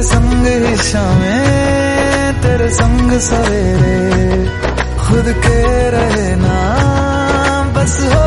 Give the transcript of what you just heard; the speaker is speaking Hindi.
संग ही शामें, तेरे संग सवेरे, खुद के रहे ना बस हो